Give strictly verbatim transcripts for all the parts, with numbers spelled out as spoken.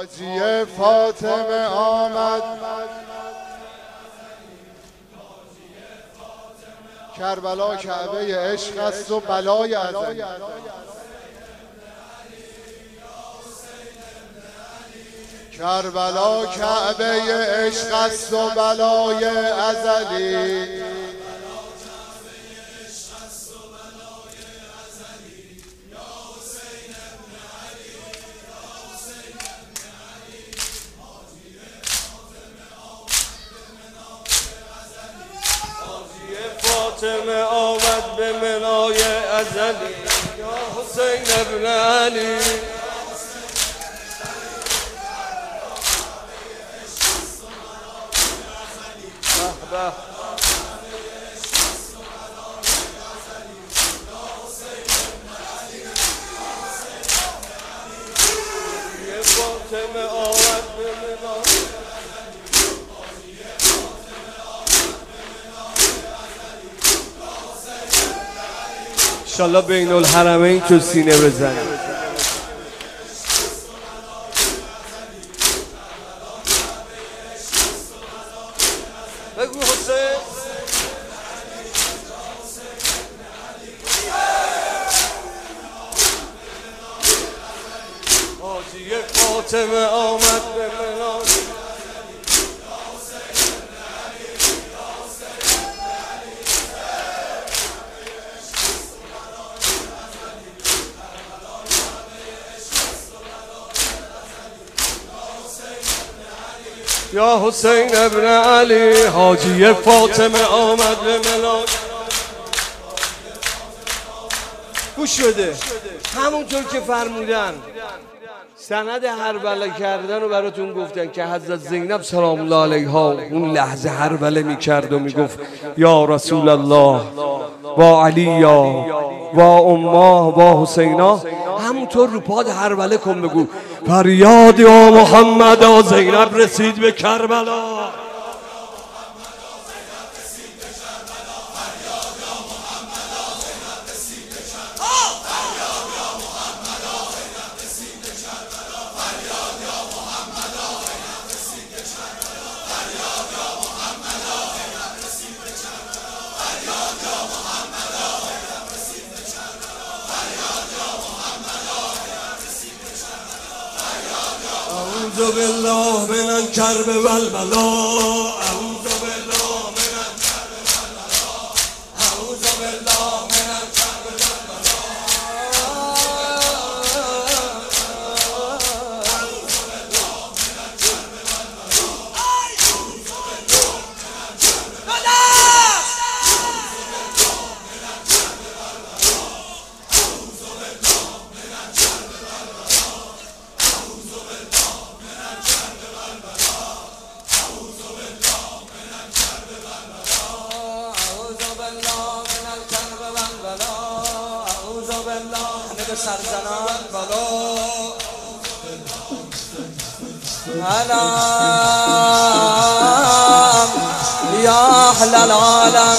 حاجی فاطمه آمد، کربلا کعبه عشق است و بلای ازلی. کربلا کعبه عشق است و بلای ازلی. فاطمه آمد به منای ازلی، یا حسین ابن علی. به فاطمه آمد به منای انشالله بین الحرمین تو سینه بزنی. بگو حسین. حاجی فاطمه آمد به منای یا حسین ابن علی. حاجی فاطمه آمد به منای. گوش بده، همونطور که فرمودن سند هربله کردن رو براتون گفتن که حضرت زینب سلام الله علیها اون لحظه هربله میکرد و میگفت یا رسول الله با علی با امه با حسینا. همونطور رو پاد هربله کن بگو فریاد یا محمد. زینب رسید به کربلا. اعوذ بالله من الکرب والبلا. اعوذ بالله من الکرب والبلا. اعوذ بالله من الکرب والبلا. اعوذ بالله من الکرب والبلا. اعوذ بالله من الکرب والبلا. سرزنان بلا علام یا اهل العالم.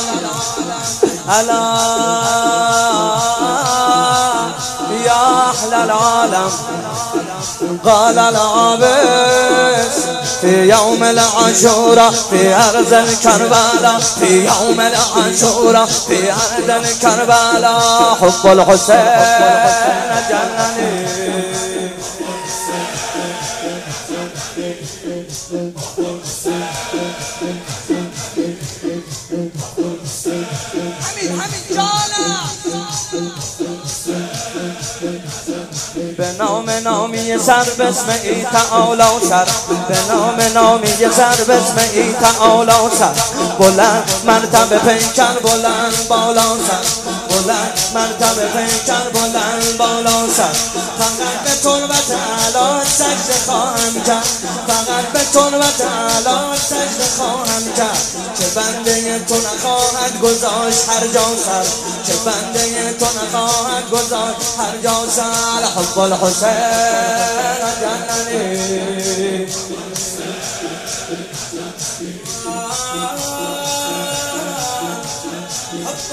علام یا اهل العالم. قال العابس في يوم العاشوراء في أرض الكربلاء. في يوم العاشوراء في أرض الكربلاء. حب الحسين جنني. حميد حميد جانا. به نام نامی سر بسم ای تعالی سر. به نام نامی سر بسم ای تعالی سر. بلند مرتبه پیکر بلند بالا سر. بلند مرتبه پیکر بلند بالا سر. فقط به تربت اعلی سجده خواهم کرد. فقط به تربت اعلی سجده خواهم کرد. که بنده تو نخواهد گذاشت هر جا سر. که بنده تو نخواهد گذاشت هر جا سر. حب الحسین جننی. حب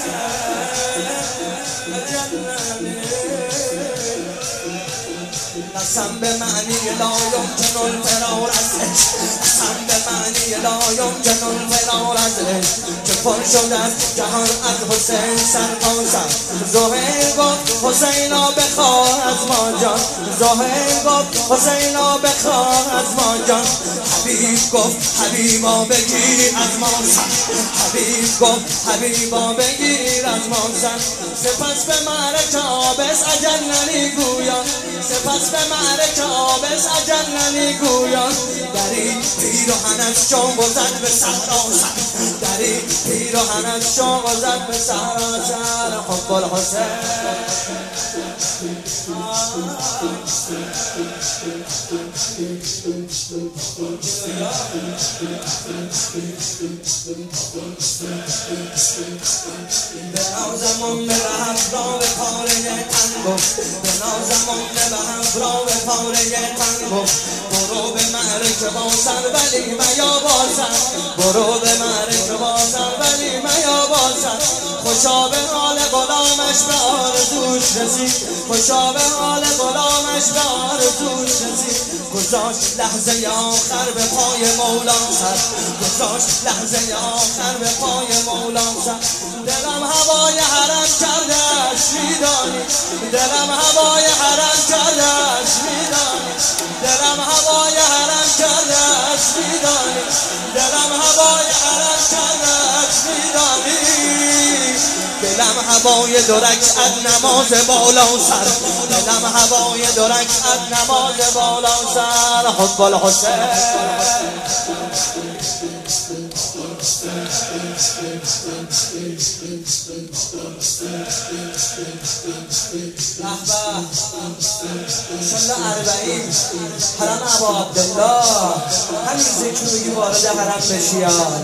الحسین جننی. قسم به معنی لا یمکن الفرار از عشق، قسم به معنی لا یمکن الفرار از عشق، که پر شد از جهان از حسین سرتاسر. زهیر گفت حسینا بخواه از ما جان، زهیر گفت حسینا بخواه از ما جان. حبیب گفت حبیبا بگیر از ما سر، حبیب گفت حبیبا بگیر از ما سر. سپس به معرکه آبس اجل نمیگویان، سپس به معرکه آبس اجل نمیگویان. دری پیراهن از شام و زد به صحرا سر، دری پیراهن از شام و زد به صحرا سر. حب الحسین بنازمون به افرا به پاره تن گفت، بنازمون به افرا به پاره تن گفت. برو به معرکه با سر ولی میا با سر، برو به معرکه با سر ولی میا با سر. خوشا به حال غلامش به آرزوش رسید، خوشا به حال غلامش به آرزوش رسید. گذاشت لحظه آخر به پای مولا سر، گذاشت لحظه آخر به پای مولا سر. دلم هوای حرم کردش میدانی، دلم هوای حرم کردش میدانی، دلم هوای حرم کردش میدانی، دلم هوای حرم کردش میدانی. دلم هوای دو رکعت نماز بالا سر، دلم هوای دو رکعت نماز بالا سر. حب الحسین رهبر سنه اربعین حرم ابا عبدالله، همین ذکر روی وارد حرم بشیاد.